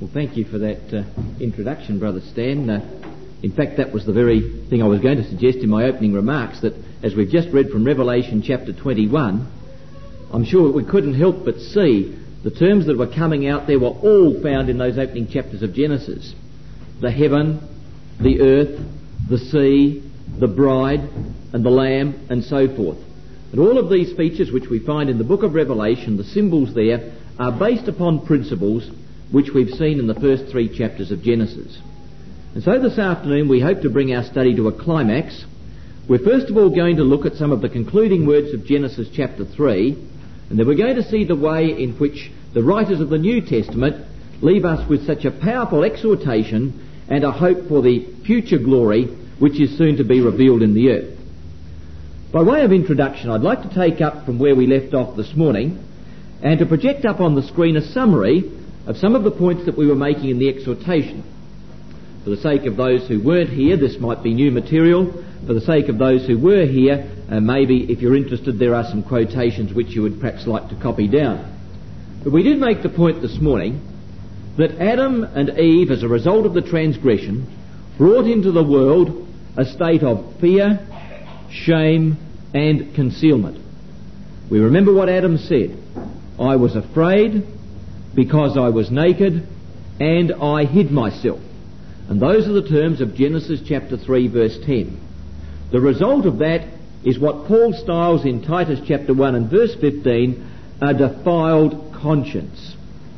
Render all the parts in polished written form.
Well, thank you for that introduction, Brother Stan. In fact, that was the very thing I was going to suggest in my opening remarks, that as we've just read from Revelation chapter 21, I'm sure we couldn't help but see the terms that were coming out there were all found in those opening chapters of Genesis. The heaven, the earth, the sea, the bride, and the lamb, and so forth. And all of these features which we find in the book of Revelation, the symbols there, are based upon principles which we've seen in the first 3 chapters of Genesis. And so this afternoon we hope to bring our study to a climax. We're first of all going to look at some of the concluding words of Genesis chapter 3, and then we're going to see the way in which the writers of the New Testament leave us with such a powerful exhortation and a hope for the future glory which is soon to be revealed in the earth. By way of introduction, I'd like to take up from where we left off this morning and to project up on the screen a summary of some of the points that we were making in the exhortation. For the sake of those who weren't here, this might be new material. For the sake of those who were here, maybe if you're interested, there are some quotations which you would perhaps like to copy down. But we did make the point this morning that Adam and Eve, as a result of the transgression, brought into the world a state of fear, shame, and concealment. We remember what Adam said: I was afraid because I was naked and I hid myself. And those are the terms of Genesis chapter 3 verse 10. The result of that is what Paul styles in Titus chapter 1 and verse 15 a defiled conscience.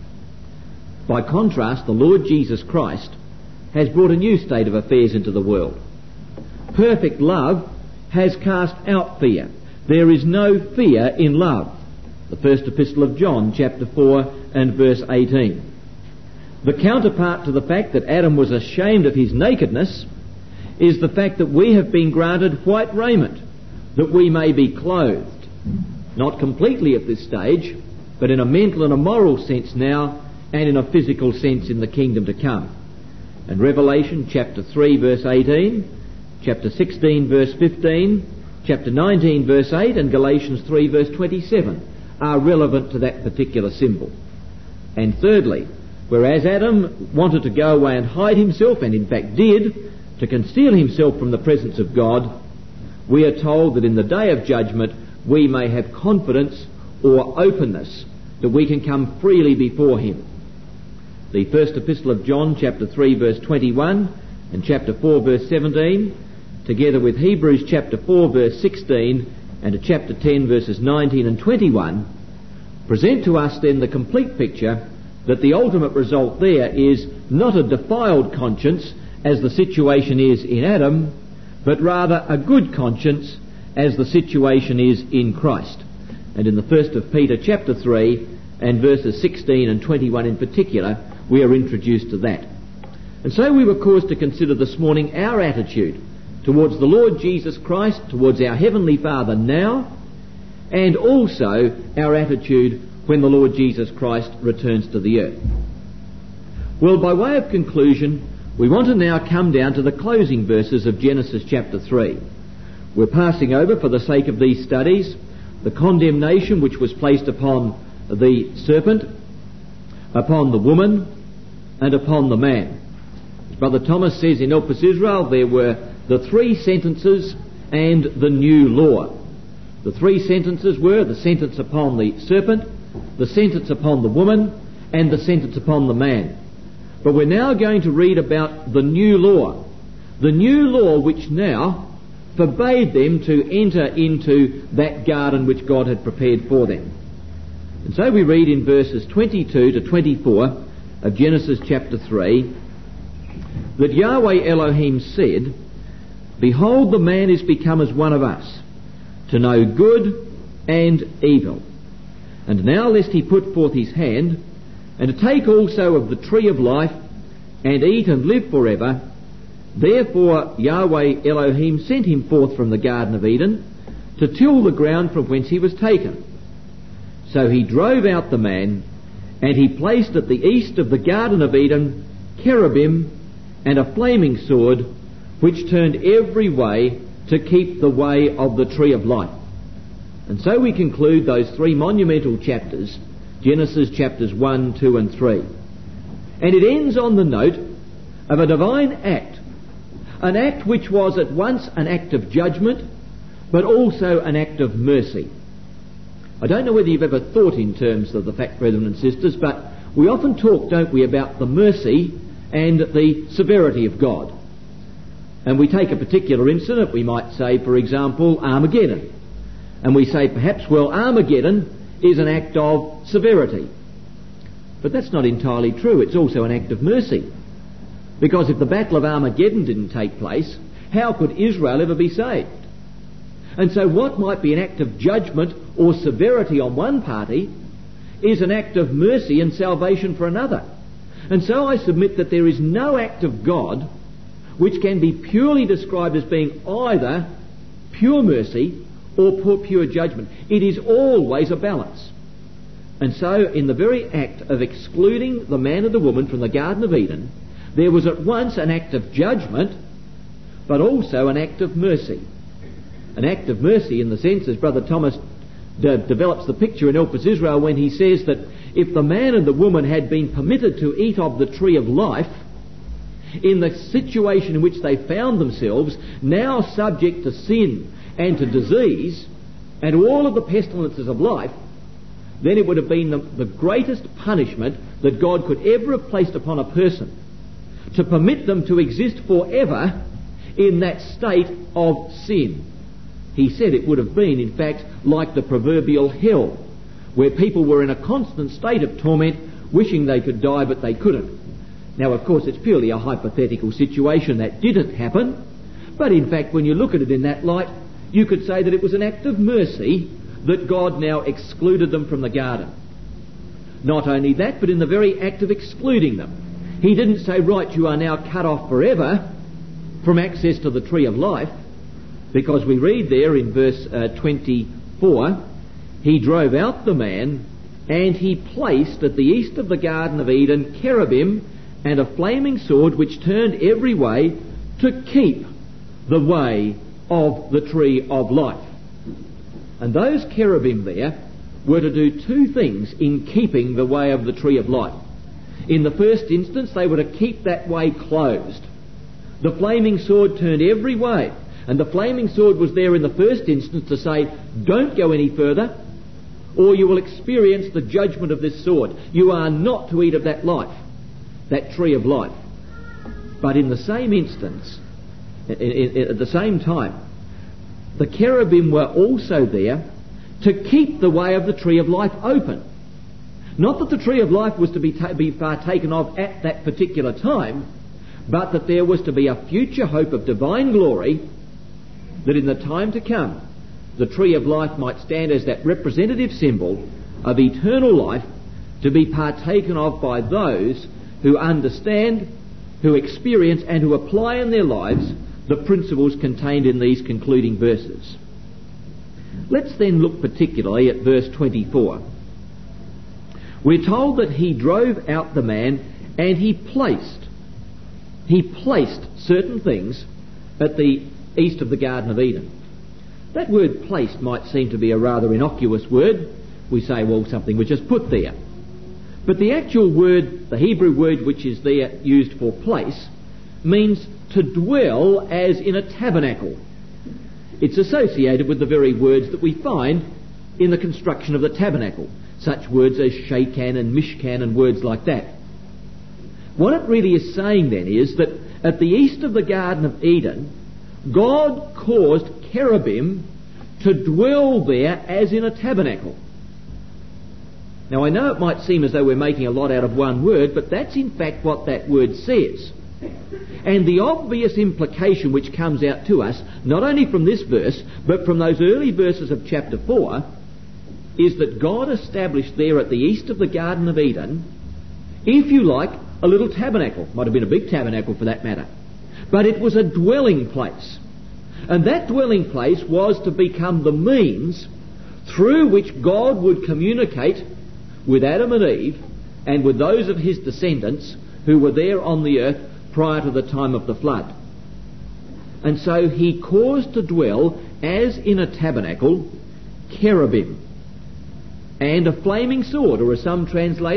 By contrast, the Lord Jesus Christ has brought a new state of affairs into the world. Perfect love has cast out fear. There is no fear in love. The first epistle of John chapter 4 and verse 18. The counterpart to the fact that Adam was ashamed of his nakedness is the fact that we have been granted white raiment, that we may be clothed. Not completely at this stage, but in a mental and a moral sense now, and in a physical sense in the kingdom to come. And Revelation chapter 3 verse 18, chapter 16 verse 15, chapter 19 verse 8, and Galatians 3 verse 27 are relevant to that particular symbol. And thirdly, whereas Adam wanted to go away and hide himself, and in fact did, to conceal himself from the presence of God, we are told that in the day of judgment we may have confidence or openness, that we can come freely before him. The first epistle of John chapter 3 verse 21 and chapter 4 verse 17, together with Hebrews chapter 4 verse 16 and chapter 10 verses 19 and 21, present to us then the complete picture that the ultimate result there is not a defiled conscience as the situation is in Adam, but rather a good conscience as the situation is in Christ. And in the first of Peter chapter 3 and verses 16 and 21 in particular, we are introduced to that. And so we were caused to consider this morning our attitude towards the Lord Jesus Christ, towards our Heavenly Father now, and also our attitude when the Lord Jesus Christ returns to the earth. Well, by way of conclusion, we want to now come down to the closing verses of Genesis chapter 3. We're passing over, for the sake of these studies, the condemnation which was placed upon the serpent, upon the woman, and upon the man. As Brother Thomas says in Elpis Israel, there were the 3 sentences and the new law. The 3 sentences were the sentence upon the serpent, the sentence upon the woman, and the sentence upon the man. But we're now going to read about the new law. The new law which now forbade them to enter into that garden which God had prepared for them. And so we read in verses 22 to 24 of Genesis chapter 3 that Yahweh Elohim said, Behold, the man is become as one of us, to know good and evil. And now lest he put forth his hand, and to take also of the tree of life, and eat and live forever. Therefore Yahweh Elohim sent him forth from the Garden of Eden, to till the ground from whence he was taken. So he drove out the man, and he placed at the east of the Garden of Eden cherubim and a flaming sword, which turned every way to keep the way of the tree of life. And so we conclude those 3 monumental chapters, Genesis chapters 1, 2 and 3. And it ends on the note of a divine act, an act which was at once an act of judgment, but also an act of mercy. I don't know whether you've ever thought in terms of the fact, brethren and sisters, but we often talk, don't we, about the mercy and the severity of God. And we take a particular incident, we might say, for example, Armageddon. And we say perhaps, well, Armageddon is an act of severity. But that's not entirely true. It's also an act of mercy. Because if the Battle of Armageddon didn't take place, how could Israel ever be saved? And so what might be an act of judgment or severity on one party is an act of mercy and salvation for another. And so I submit that there is no act of God which can be purely described as being either pure mercy or pure judgment. It is always a balance. And so in the very act of excluding the man and the woman from the Garden of Eden, there was at once an act of judgment, but also an act of mercy. An act of mercy in the sense, as Brother Thomas develops the picture in Elpis Israel when he says that if the man and the woman had been permitted to eat of the tree of life, in the situation in which they found themselves, now subject to sin and to disease and all of the pestilences of life, then it would have been the greatest punishment that God could ever have placed upon a person, to permit them to exist forever in that state of sin. He said it would have been, in fact, like the proverbial hell, where people were in a constant state of torment, wishing they could die, but they couldn't. Now, of course, it's purely a hypothetical situation. That didn't happen. But in fact, when you look at it in that light, you could say that it was an act of mercy that God now excluded them from the garden. Not only that, but in the very act of excluding them, He didn't say, right, you are now cut off forever from access to the tree of life, because we read there in verse 24, He drove out the man, and He placed at the east of the Garden of Eden cherubim and a flaming sword which turned every way to keep the way of the tree of life. And those cherubim there were to do two things in keeping the way of the tree of life. In the first instance, they were to keep that way closed. The flaming sword turned every way, and the flaming sword was there in the first instance to say, don't go any further, or you will experience the judgment of this sword. You are not to eat of that life, that tree of life. But in the same instance, at the same time, the cherubim were also there to keep the way of the tree of life open. Not that the tree of life was to be partaken of at that particular time, but that there was to be a future hope of divine glory, that in the time to come, the tree of life might stand as that representative symbol of eternal life to be partaken of by those who understand, who experience, and who apply in their lives the principles contained in these concluding verses. Let's then look particularly at verse 24. We're told that He drove out the man, and He placed certain things at the east of the Garden of Eden. That word placed might seem to be a rather innocuous word. We say, well, something was just put there. But the actual word, the Hebrew word which is there used for place, means to dwell as in a tabernacle. It's associated with the very words that we find in the construction of the tabernacle, such words as Shekan and Mishkan and words like that. What it really is saying then is that at the east of the Garden of Eden, God caused cherubim to dwell there as in a tabernacle. Now, I know it might seem as though we're making a lot out of one word, but that's in fact what that word says. And the obvious implication which comes out to us, not only from this verse, but from those early verses of chapter 4, is that God established there at the east of the Garden of Eden, if you like, a little tabernacle. Might have been a big tabernacle for that matter. But it was a dwelling place. And that dwelling place was to become the means through which God would communicate with Adam and Eve and with those of his descendants who were there on the earth prior to the time of the flood. And so He caused to dwell as in a tabernacle cherubim and a flaming sword, or as some translate it,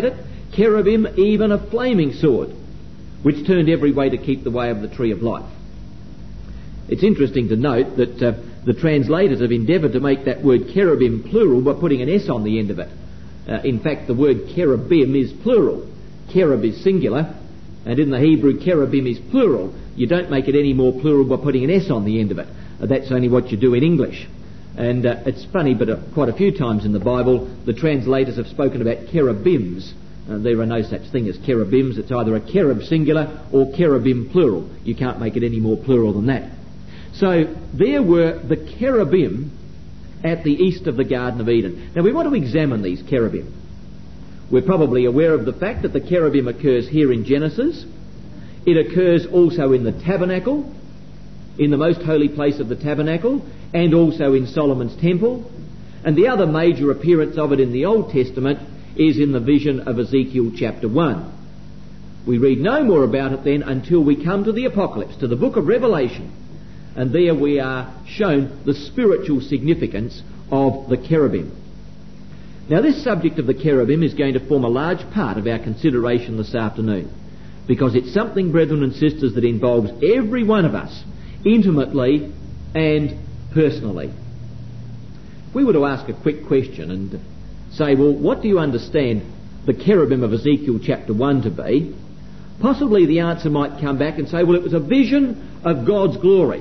cherubim, even a flaming sword, which turned every way to keep the way of the tree of life. It's interesting to note that the translators have endeavoured to make that word cherubim plural by putting an S on the end of it. In fact, the word cherubim is plural. Cherub is singular, and in the Hebrew, cherubim is plural. You don't make it any more plural by putting an S on the end of it. That's only what you do in English. And it's funny, but quite a few times in the Bible, the translators have spoken about cherubims. There are no such thing as cherubims. It's either a cherub singular or cherubim plural. You can't make it any more plural than that. So there were the cherubim at the east of the Garden of Eden. Now we want to examine these cherubim. We're probably aware of the fact that the cherubim occurs here in Genesis. It occurs also in the tabernacle, in the most holy place of the tabernacle, and also in Solomon's temple. And the other major appearance of it in the Old Testament is in the vision of Ezekiel chapter 1. We read no more about it then until we come to the Apocalypse, to the book of Revelation. And there we are shown the spiritual significance of the cherubim. Now this subject of the cherubim is going to form a large part of our consideration this afternoon, because it's something, brethren and sisters, that involves every one of us intimately and personally. If we were to ask a quick question and say, well, what do you understand the cherubim of Ezekiel chapter 1 to be? Possibly the answer might come back and say, well, it was a vision of God's glory.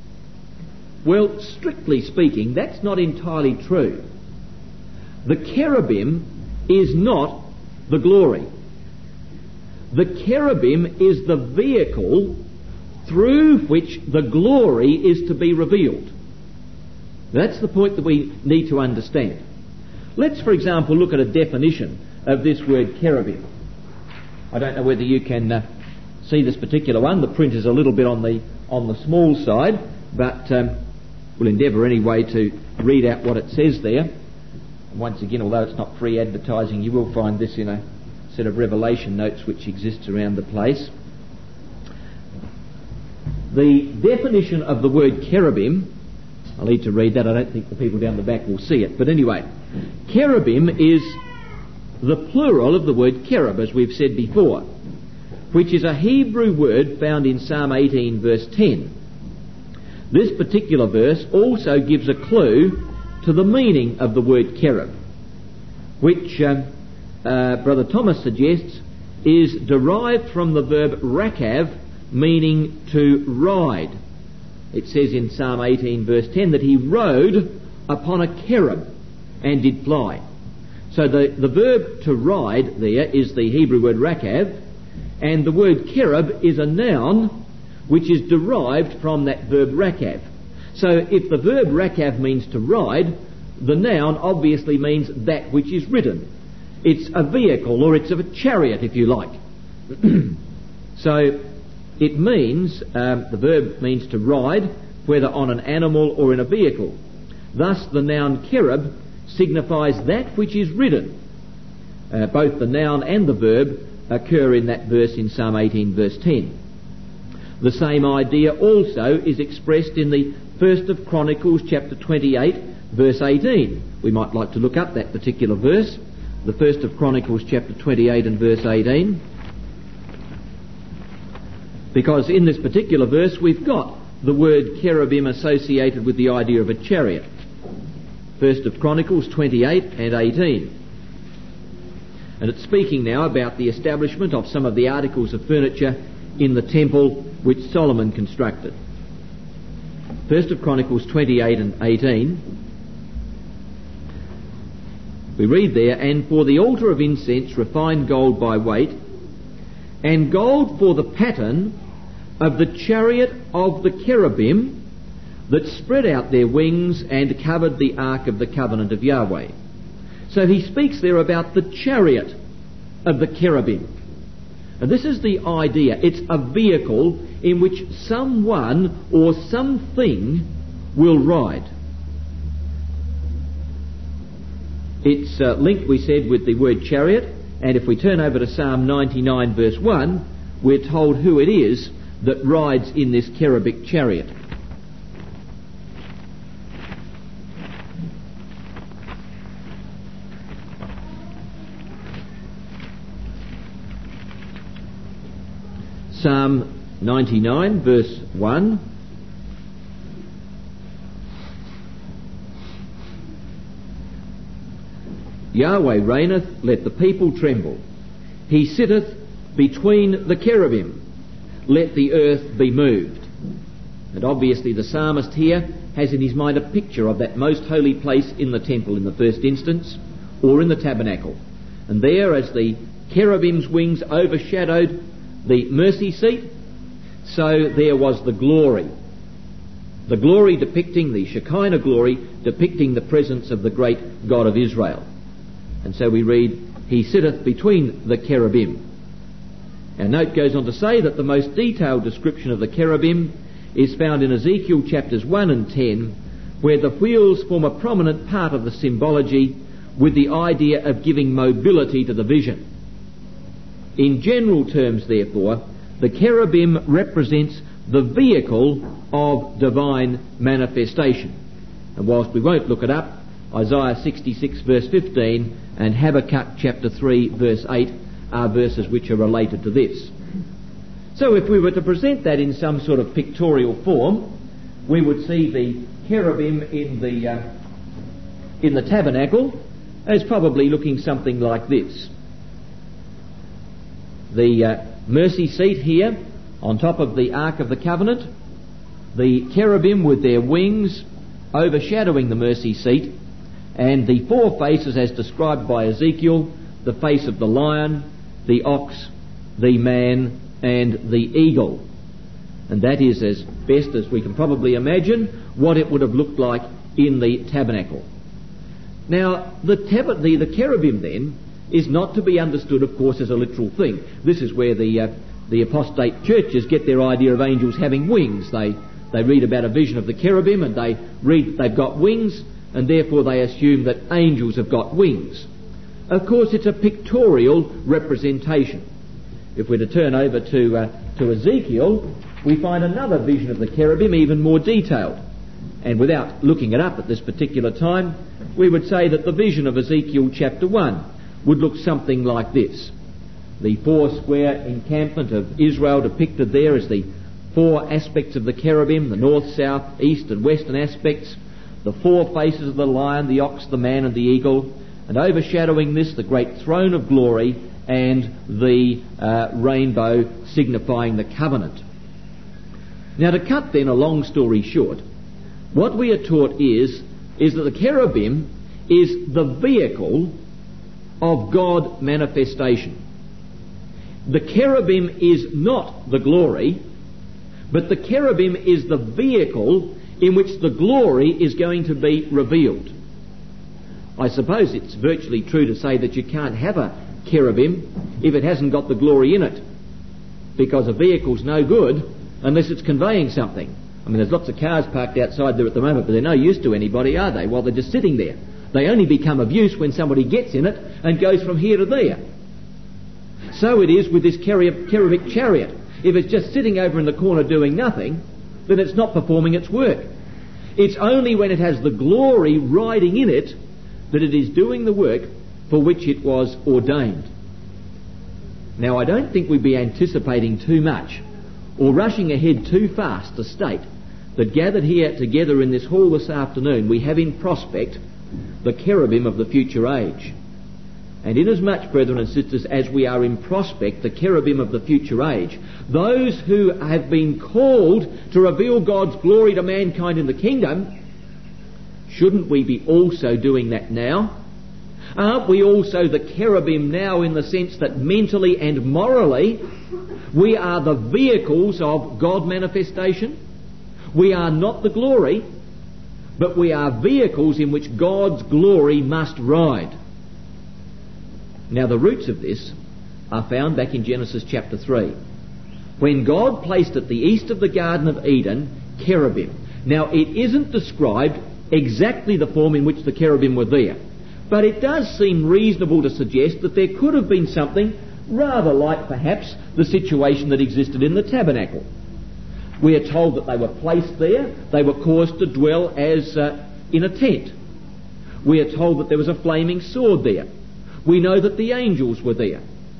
Well, strictly speaking, that's not entirely true. The cherubim is not the glory. The cherubim is the vehicle through which the glory is to be revealed. That's the point that we need to understand. Let's, for example, look at a definition of this word cherubim. I don't know whether you can see this particular one. The print is a little bit on the small side, but we'll endeavour anyway to read out what it says there. And once again, although it's not free advertising, you will find this in a set of Revelation notes which exists around the place. The definition of the word cherubim, I'll need to read that. I don't think the people down the back will see it. But anyway, cherubim is the plural of the word cherub, as we've said before, which is a Hebrew word found in Psalm 18 verse 10. This particular verse also gives a clue to the meaning of the word cherub, which Brother Thomas suggests is derived from the verb rakav, meaning to ride. It says in Psalm 18 verse 10 that he rode upon a cherub and did fly. So the verb to ride there is the Hebrew word rakav, and the word cherub is a noun which is derived from that verb rakav. So if the verb rakav means to ride, the noun obviously means that which is ridden. It's a vehicle, or it's of a chariot, if you like. So it means, the verb means to ride, whether on an animal or in a vehicle. Thus the noun cherub signifies that which is ridden. Both the noun and the verb occur in that verse in Psalm 18 verse 10. The same idea also is expressed in the 1st of Chronicles chapter 28 verse 18. We might like to look up that particular verse, the 1st of Chronicles chapter 28 and verse 18, because in this particular verse we've got the word cherubim associated with the idea of a chariot. 1st of Chronicles 28 and 18. And it's speaking now about the establishment of some of the articles of furniture in the temple which Solomon constructed. 1st of Chronicles 28 and 18. We read there, and for the altar of incense refined gold by weight, and gold for the pattern of the chariot of the cherubim that spread out their wings and covered the ark of the covenant of Yahweh. So he speaks there about the chariot of the cherubim. And this is the idea. It's a vehicle in which someone or something will ride. It's linked, we said, with the word chariot, and if we turn over to Psalm 99 verse 1, we're told who it is that rides in this cherubic chariot. Psalm 99 verse 1. Yahweh reigneth, let the people tremble. He sitteth between the cherubim, let the earth be moved. And obviously the psalmist here has in his mind a picture of that most holy place in the temple in the first instance, or in the tabernacle. And there, as the cherubim's wings overshadowed the mercy seat, so there was the glory. The glory depicting, the Shekinah glory, depicting the presence of the great God of Israel. And so we read, he sitteth between the cherubim. Our note goes on to say that the most detailed description of the cherubim is found in Ezekiel chapters 1 and 10, where the wheels form a prominent part of the symbology with the idea of giving mobility to the vision. In general terms, therefore, the cherubim represents the vehicle of divine manifestation. And whilst we won't look it up, Isaiah 66 verse 15 and Habakkuk chapter 3 verse 8 are verses which are related to this. So if we were to present that in some sort of pictorial form, we would see the cherubim in the tabernacle as probably looking something like this. The mercy seat here on top of the Ark of the Covenant, the cherubim with their wings overshadowing the mercy seat, and the four faces as described by Ezekiel, the face of the lion, the ox, the man, and the eagle. And that is, as best as we can probably imagine, what it would have looked like in the tabernacle. Now, the cherubim then is not to be understood, of course, as a literal thing. This is where the apostate churches get their idea of angels having wings. They read about a vision of the cherubim and they read they've got wings, and therefore they assume that angels have got wings. Of course, it's a pictorial representation. If we're to turn over to Ezekiel, we find another vision of the cherubim even more detailed. And without looking it up at this particular time, we would say that the vision of Ezekiel chapter 1 would look something like this. The four square encampment of Israel depicted there as the four aspects of the cherubim, the north, south, east and western aspects, the four faces of the lion, the ox, the man and the eagle, and overshadowing this the great throne of glory and the rainbow signifying the covenant. Now, to cut then a long story short, what we are taught is that the cherubim is the vehicle of God manifestation. The cherubim is not the glory, but the cherubim is the vehicle in which the glory is going to be revealed. I suppose it's virtually true to say that you can't have a cherubim if it hasn't got the glory in it, because a vehicle's no good unless it's conveying something. I mean, there's lots of cars parked outside there at the moment, but they're no use to anybody, are they? While they're just sitting there. They only become of use when somebody gets in it and goes from here to there. So it is with this cherubic chariot. If it's just sitting over in the corner doing nothing, then it's not performing its work. It's only when it has the glory riding in it that it is doing the work for which it was ordained. Now, I don't think we'd be anticipating too much or rushing ahead too fast to state that gathered here together in this hall this afternoon we have in prospect the cherubim of the future age. And inasmuch, brethren and sisters, as we are in prospect the cherubim of the future age, those who have been called to reveal God's glory to mankind in the kingdom, shouldn't we be also doing that now? Aren't we also the cherubim now in the sense that mentally and morally we are the vehicles of God manifestation? We are not the glory, but we are vehicles in which God's glory must ride. Now, the roots of this are found back in Genesis chapter 3, when God placed at the east of the Garden of Eden cherubim. Now, it isn't described exactly the form in which the cherubim were there, but it does seem reasonable to suggest that there could have been something rather like perhaps the situation that existed in the tabernacle. We are told that they were placed there. They were caused to dwell as in a tent. We are told that there was a flaming sword there. We know that the angels were there.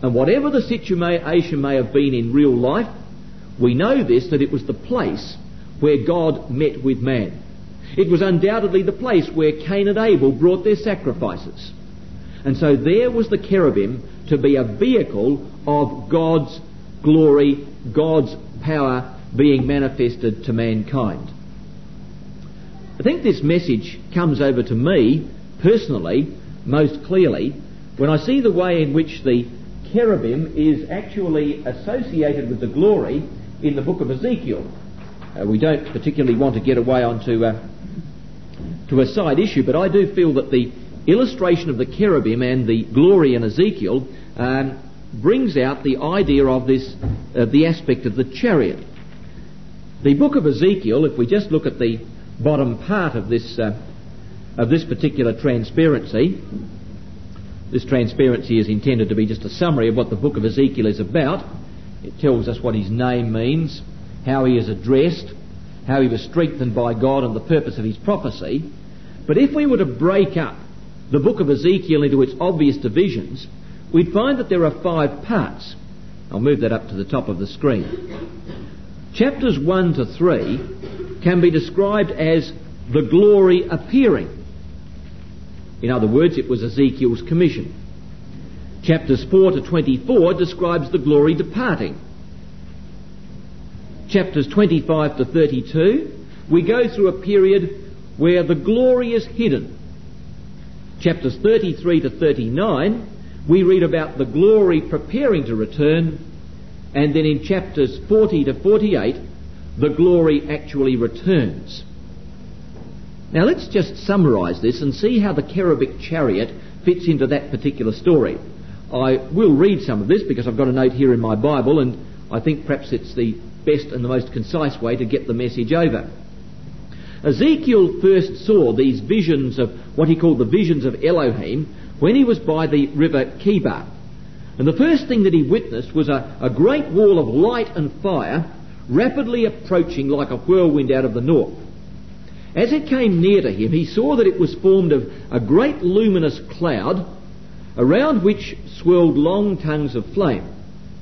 And whatever the situation may have been in real life, we know this, that it was the place where God met with man. It was undoubtedly the place where Cain and Abel brought their sacrifices. And so there was the cherubim to be a vehicle of God's glory, God's power being manifested to mankind. I think this message comes over to me personally most clearly when I see the way in which the cherubim is actually associated with the glory in the book of Ezekiel. We don't particularly want to get away onto a side issue, but I do feel that the illustration of the cherubim and the glory in Ezekiel brings out the idea of this, the aspect of the chariot. The book of Ezekiel, if we just look at the bottom part of this particular transparency, this transparency is intended to be just a summary of what the book of Ezekiel is about. It tells us what his name means, how he is addressed, how he was strengthened by God and the purpose of his prophecy. But if we were to break up the book of Ezekiel into its obvious divisions, we'd find that there are 5 parts. I'll move that up to the top of the screen. Chapters 1 to 3 can be described as the glory appearing. In other words, it was Ezekiel's commission. Chapters 4 to 24 describes the glory departing. Chapters 25 to 32, we go through a period where the glory is hidden. Chapters 33 to 39, we read about the glory preparing to return, and then in chapters 40 to 48, the glory actually returns. Now let's just summarise this and see how the cherubic chariot fits into that particular story. I will read some of this because I've got a note here in my Bible, and I think perhaps it's the best and the most concise way to get the message over. Ezekiel first saw these visions of what he called the visions of Elohim when he was by the river Chebar. And the first thing that he witnessed was a great wall of light and fire rapidly approaching like a whirlwind out of the north. As it came near to him, he saw that it was formed of a great luminous cloud, around which swirled long tongues of flame.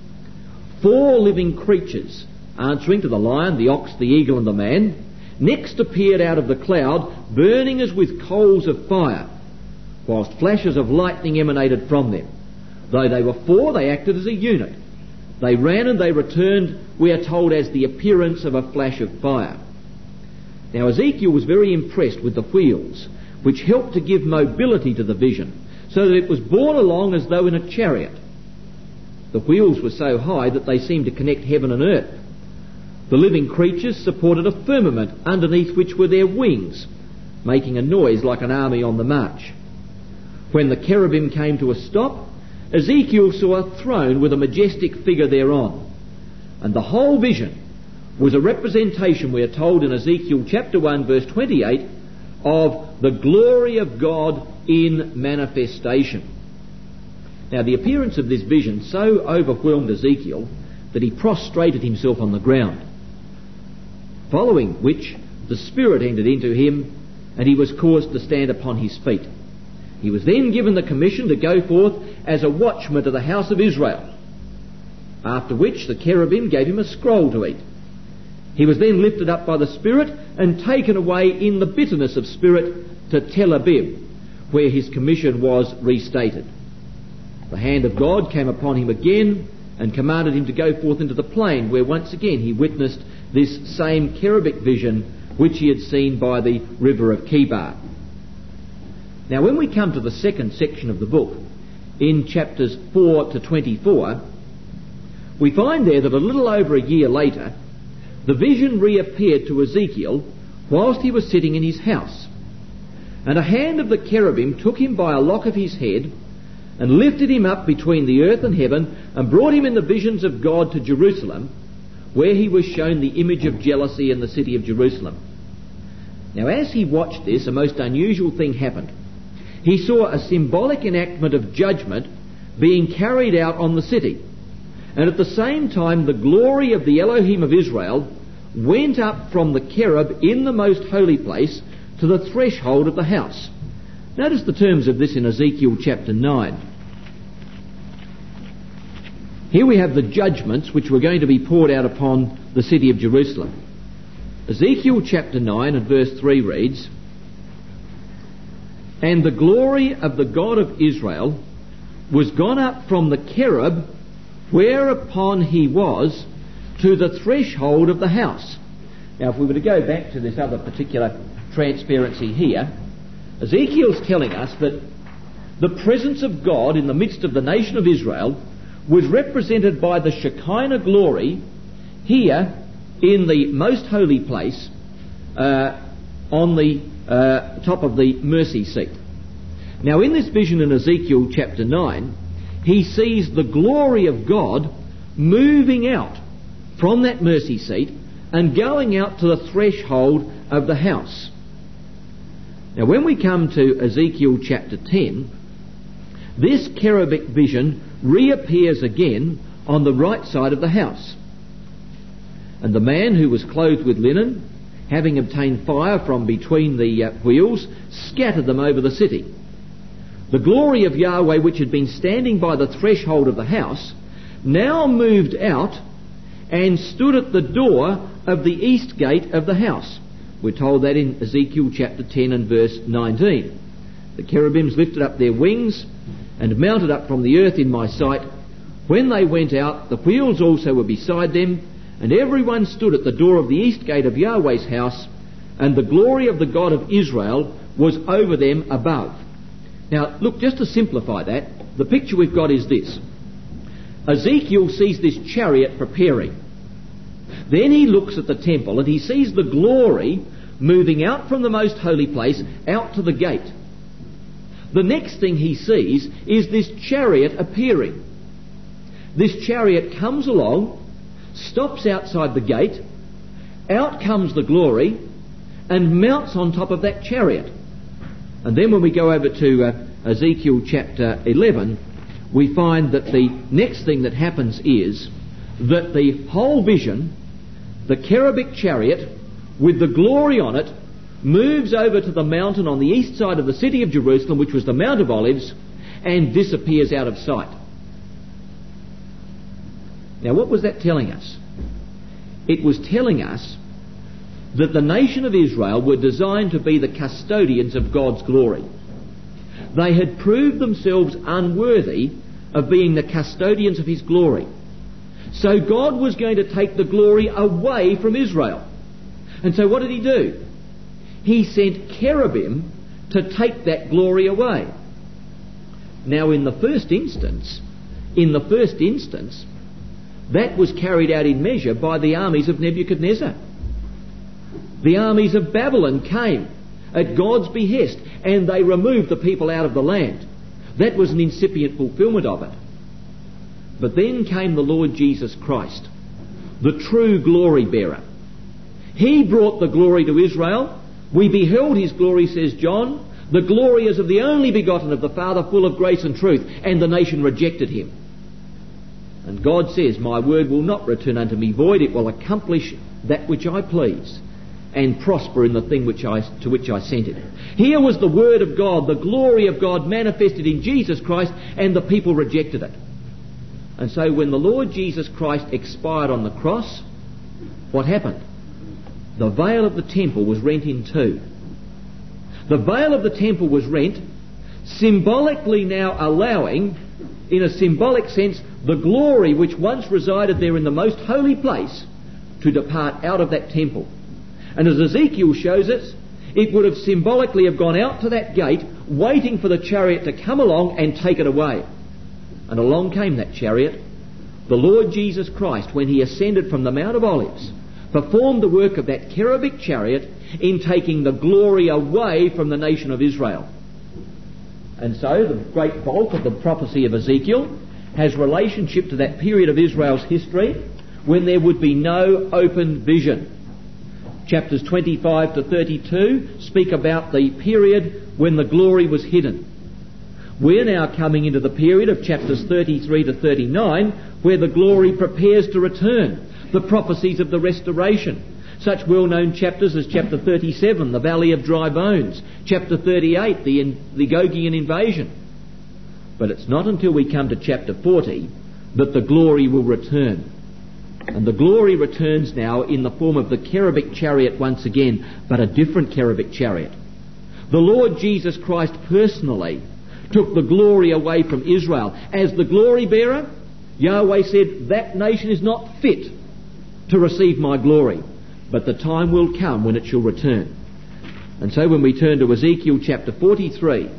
4 living creatures, answering to the lion, the ox, the eagle, and the man, next appeared out of the cloud, burning as with coals of fire, whilst flashes of lightning emanated from them. Though they were 4, they acted as a unit. They ran and they returned, we are told, as the appearance of a flash of fire. Now Ezekiel was very impressed with the wheels, which helped to give mobility to the vision, so that it was borne along as though in a chariot. The wheels were so high that they seemed to connect heaven and earth. The living creatures supported a firmament underneath which were their wings, making a noise like an army on the march. When the cherubim came to a stop, Ezekiel saw a throne with a majestic figure thereon. And the whole vision was a representation, we are told in Ezekiel chapter 1 verse 28, of the glory of God in manifestation. Now the appearance of this vision so overwhelmed Ezekiel that he prostrated himself on the ground, following which the Spirit entered into him and he was caused to stand upon his feet. He was then given the commission to go forth as a watchman to the house of Israel, after which the cherubim gave him a scroll to eat. He was then lifted up by the Spirit and taken away in the bitterness of spirit to Tel Abib, where his commission was restated. The hand of God came upon him again and commanded him to go forth into the plain, where once again he witnessed this same cherubic vision which he had seen by the river of Chebar. Now when we come to the second section of the book, in chapters 4 to 24, we find there that a little over a year later, the vision reappeared to Ezekiel whilst he was sitting in his house. And a hand of the cherubim took him by a lock of his head and lifted him up between the earth and heaven and brought him in the visions of God to Jerusalem, where he was shown the image of jealousy in the city of Jerusalem. Now as he watched this, a most unusual thing happened. He saw a symbolic enactment of judgment being carried out on the city. And at the same time, the glory of the Elohim of Israel went up from the cherub in the most holy place to the threshold of the house. Notice the terms of this in Ezekiel chapter 9. Here we have the judgments which were going to be poured out upon the city of Jerusalem. Ezekiel chapter 9 and verse 3 reads, "And the glory of the God of Israel was gone up from the cherub whereupon he was to the threshold of the house." Now, if we were to go back to this other particular transparency here, Ezekiel's telling us that the presence of God in the midst of the nation of Israel was represented by the Shekinah glory here in the most holy place on the top of the mercy seat. Now, in this vision in Ezekiel chapter 9, he sees the glory of God moving out from that mercy seat and going out to the threshold of the house. Now, when we come to Ezekiel chapter 10, this cherubic vision reappears again on the right side of the house. "And the man who was clothed with linen, having obtained fire from between the wheels, scattered them over the city. The glory of Yahweh, which had been standing by the threshold of the house, now moved out and stood at the door of the east gate of the house." We're told that in Ezekiel chapter 10 and verse 19. "The cherubims lifted up their wings and mounted up from the earth in my sight. When they went out, the wheels also were beside them, and everyone stood at the door of the east gate of Yahweh's house, and the glory of the God of Israel was over them above." Now, look, just to simplify that, the picture we've got is this. Ezekiel sees this chariot preparing. Then he looks at the temple and he sees the glory moving out from the most holy place out to the gate. The next thing he sees is this chariot appearing. This chariot comes along, stops outside the gate, out comes the glory, and mounts on top of that chariot. And then when we go over to Ezekiel chapter 11, we find that the next thing that happens is that the whole vision, the cherubic chariot with the glory on it, moves over to the mountain on the east side of the city of Jerusalem, which was the Mount of Olives, and disappears out of sight. Now, what was that telling us? It was telling us that the nation of Israel were designed to be the custodians of God's glory. They had proved themselves unworthy of being the custodians of His glory. So God was going to take the glory away from Israel. And so what did He do? He sent cherubim to take that glory away. Now, in the first instance, that was carried out in measure by the armies of Nebuchadnezzar. The armies of Babylon came at God's behest and they removed the people out of the land. That was an incipient fulfilment of it. But then came the Lord Jesus Christ, the true glory bearer. He brought the glory to Israel. We beheld His glory, says John. The glory is of the only begotten of the Father, full of grace and truth, and the nation rejected Him. And God says, "My word will not return unto me void, it will accomplish that which I please, and prosper in the thing to which I sent it." Here was the word of God, the glory of God manifested in Jesus Christ, and the people rejected it. And so when the Lord Jesus Christ expired on the cross, what happened? The veil of the temple was rent in two. The veil of the temple was rent, symbolically now allowing, in a symbolic sense, the glory which once resided there in the most holy place to depart out of that temple. And as Ezekiel shows us, it would have symbolically have gone out to that gate, waiting for the chariot to come along and take it away. And along came that chariot. The Lord Jesus Christ, when He ascended from the Mount of Olives, performed the work of that cherubic chariot in taking the glory away from the nation of Israel. And so the great bulk of the prophecy of Ezekiel has relationship to that period of Israel's history when there would be no open vision. Chapters 25 to 32 speak about the period when the glory was hidden. We're now coming into the period of chapters 33 to 39 where the glory prepares to return. The prophecies of the restoration. Such well-known chapters as chapter 37, the Valley of Dry Bones. Chapter 38, the Gogian invasion. But it's not until we come to chapter 40 that the glory will return. And the glory returns now in the form of the cherubic chariot once again, but a different cherubic chariot. The Lord Jesus Christ personally took the glory away from Israel. As the glory bearer, Yahweh said, that nation is not fit to receive my glory, but the time will come when it shall return. And so when we turn to Ezekiel chapter 43,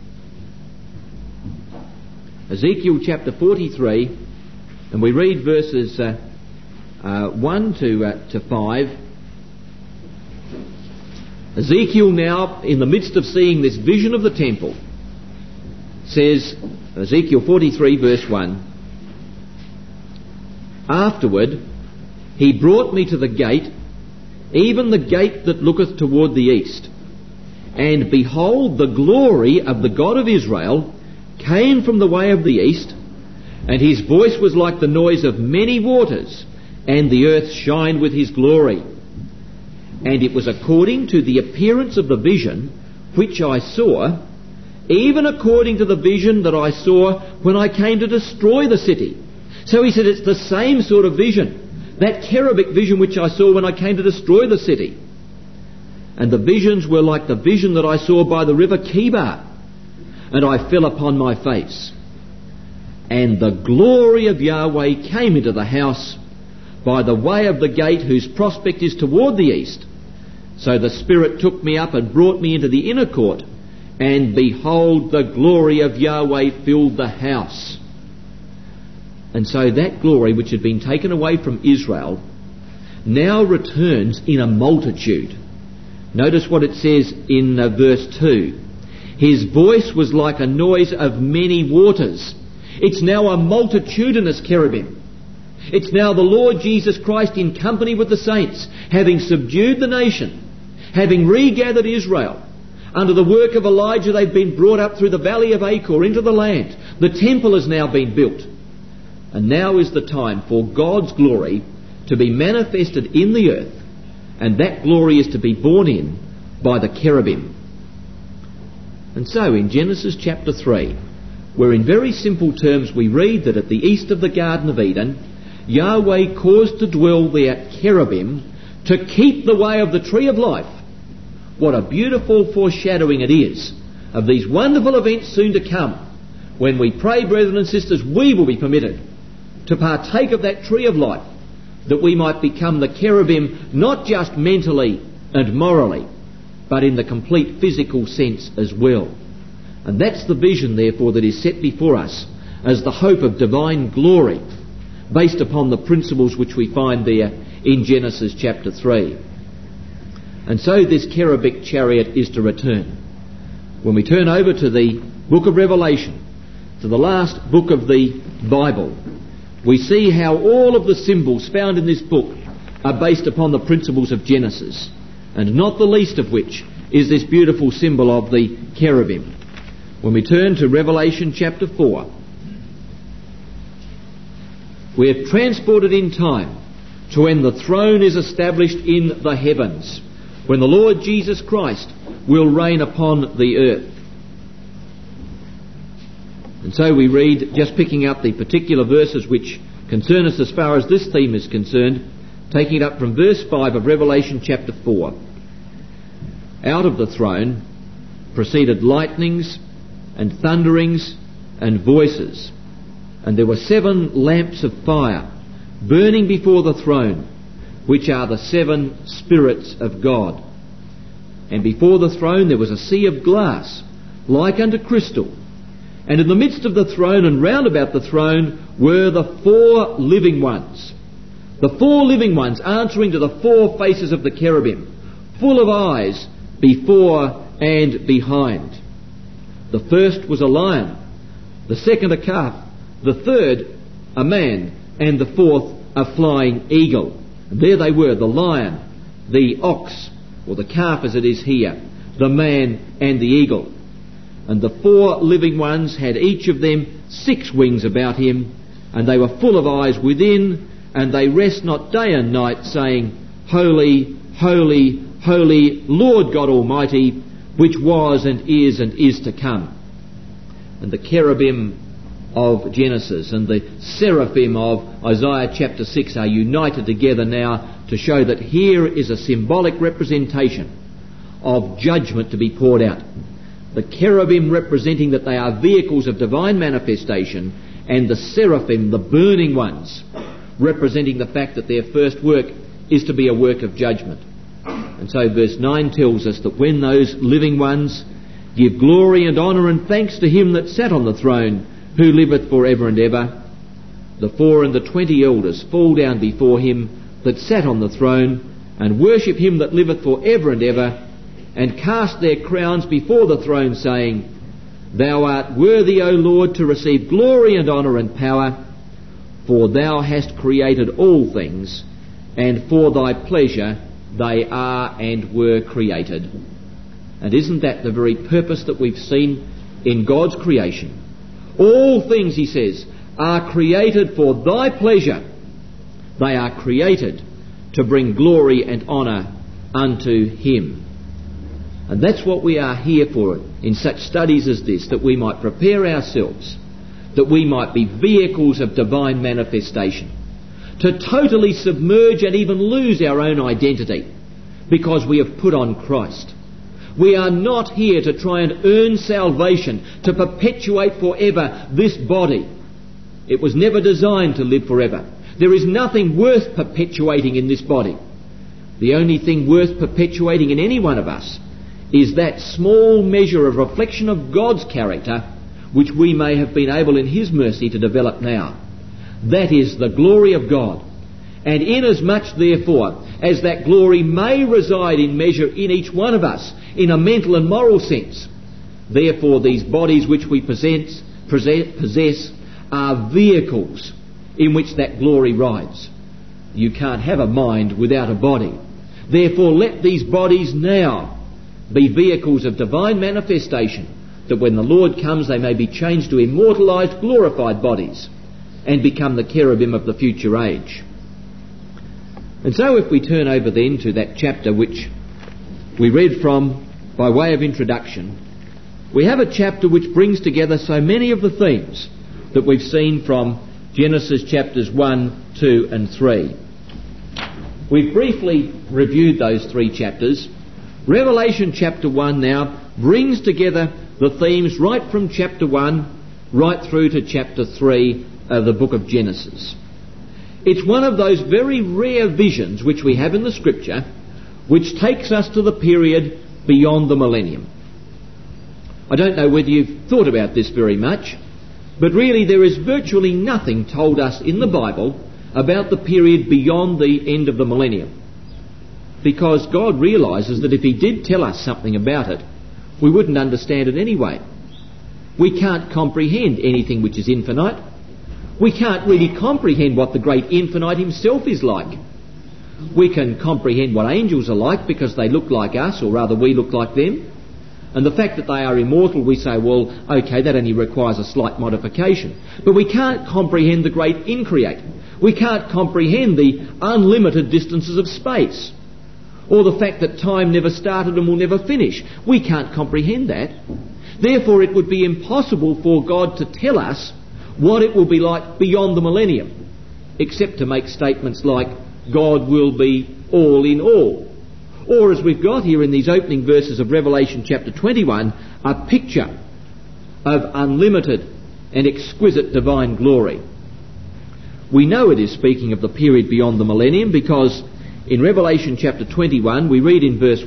Ezekiel chapter 43, and we read verses 1 to 5. Ezekiel now, in the midst of seeing this vision of the temple, says, Ezekiel 43 verse 1, "Afterward he brought me to the gate, even the gate that looketh toward the east. And behold, the glory of the God of Israel came from the way of the east, and his voice was like the noise of many waters, and the earth shined with his glory. And it was according to the appearance of the vision which I saw, even according to the vision that I saw when I came to destroy the city." So he said it's the same sort of vision, that cherubic vision which I saw when I came to destroy the city. "And the visions were like the vision that I saw by the river Chebar, and I fell upon my face. And the glory of Yahweh came into the house by the way of the gate whose prospect is toward the east. So the Spirit took me up and brought me into the inner court, and behold, the glory of Yahweh filled the house." And so that glory which had been taken away from Israel now returns in a multitude. Notice what it says in verse 2. "His voice was like a noise of many waters." It's now a multitudinous cherubim. It's now the Lord Jesus Christ in company with the saints, having subdued the nation, having regathered Israel. Under the work of Elijah, they've been brought up through the valley of Achor into the land. The temple has now been built. And now is the time for God's glory to be manifested in the earth, and that glory is to be borne in by the cherubim. And so in Genesis chapter 3, where in very simple terms we read that at the east of the Garden of Eden, Yahweh caused to dwell there cherubim to keep the way of the tree of life. What a beautiful foreshadowing it is of these wonderful events soon to come, when we pray, brethren and sisters, we will be permitted to partake of that tree of life, that we might become the cherubim not just mentally and morally, but in the complete physical sense as well. And that's the vision, therefore, that is set before us as the hope of divine glory, based upon the principles which we find there in Genesis chapter 3. And so this cherubic chariot is to return. When we turn over to the book of Revelation, to the last book of the Bible, we see how all of the symbols found in this book are based upon the principles of Genesis, and not the least of which is this beautiful symbol of the cherubim. When we turn to Revelation chapter 4, we are transported in time to when the throne is established in the heavens, when the Lord Jesus Christ will reign upon the earth. And so we read, just picking up the particular verses which concern us as far as this theme is concerned, taking it up from verse 5 of Revelation chapter 4. "Out of the throne proceeded lightnings and thunderings and voices, and there were 7 lamps of fire burning before the throne, which are the 7 spirits of God. And before the throne there was a sea of glass, like unto crystal. And in the midst of the throne and round about the throne were the 4 living ones. The 4 living ones answering to the 4 faces of the cherubim, full of eyes before and behind. The first was a lion, the second a calf, the third a man, and the fourth a flying eagle." And there they were, the lion, the ox, or the calf as it is here, the man and the eagle. And the 4 living ones had each of them 6 wings about him, and they were full of eyes within, and they rest not day and night, saying, "Holy, holy, holy, Lord God Almighty, which was and is to come." And the cherubim of Genesis and the seraphim of Isaiah chapter 6 are united together now to show that here is a symbolic representation of judgment to be poured out. The cherubim representing that they are vehicles of divine manifestation, and the seraphim, the burning ones, representing the fact that their first work is to be a work of judgment. And so verse 9 tells us that when those living ones give glory and honour and thanks to him that sat on the throne, who liveth for ever and ever, the 24 and the 20 elders fall down before him that sat on the throne, and worship him that liveth for ever and ever, and cast their crowns before the throne, saying, Thou art worthy, O Lord, to receive glory and honour and power, for thou hast created all things, and for thy pleasure they are and were created. And isn't that the very purpose that we've seen in God's creation? All things, he says, are created for thy pleasure. They are created to bring glory and honour unto him. And that's what we are here for in such studies as this, that we might prepare ourselves, that we might be vehicles of divine manifestation, to totally submerge and even lose our own identity because we have put on Christ. We are not here to try and earn salvation, to perpetuate forever this body. It was never designed to live forever. There is nothing worth perpetuating in this body. The only thing worth perpetuating in any one of us is that small measure of reflection of God's character which we may have been able in his mercy to develop now. That is the glory of God. And inasmuch, therefore, as that glory may reside in measure in each one of us, in a mental and moral sense, therefore these bodies which we possess are vehicles in which that glory rides. You can't have a mind without a body. Therefore let these bodies now be vehicles of divine manifestation, that when the Lord comes they may be changed to immortalised, glorified bodies and become the cherubim of the future age. And so if we turn over then to that chapter which we read from by way of introduction, we have a chapter which brings together so many of the themes that we've seen from Genesis chapters 1, 2 and 3. We've briefly reviewed those three chapters. Revelation chapter 1 now brings together the themes right from chapter 1 right through to chapter 3 of the book of Genesis. It's one of those very rare visions which we have in the Scripture which takes us to the period beyond the millennium. I don't know whether you've thought about this very much, but really there is virtually nothing told us in the Bible about the period beyond the end of the millennium, because God realises that if he did tell us something about it, we wouldn't understand it anyway. We can't comprehend anything which is infinite. We can't really comprehend what the great infinite himself is like. We can comprehend what angels are like because they look like us, or rather we look like them. And the fact that they are immortal, we say, well, okay, that only requires a slight modification. But we can't comprehend the great increate. We can't comprehend the unlimited distances of space, or the fact that time never started and will never finish. We can't comprehend that. Therefore, it would be impossible for God to tell us what it will be like beyond the millennium, except to make statements like, God will be all in all. Or, as we've got here in these opening verses of Revelation chapter 21, a picture of unlimited and exquisite divine glory. We know it is speaking of the period beyond the millennium because in Revelation chapter 21 we read in verse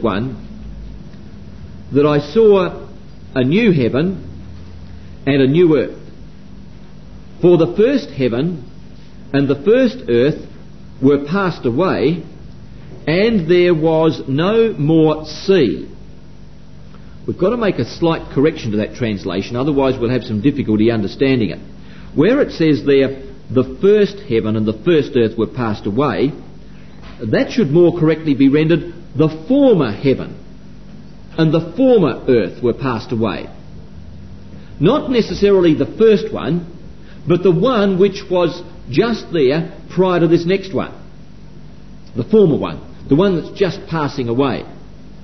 1 that I saw a new heaven and a new earth. For the first heaven and the first earth were passed away, and there was no more sea. We've got to make a slight correction to that translation, otherwise we'll have some difficulty understanding it. Where it says there, the first heaven and the first earth were passed away, that should more correctly be rendered, the former heaven and the former earth were passed away. Not necessarily the first one, but the one which was just there prior to this next one. The former one, the one that's just passing away.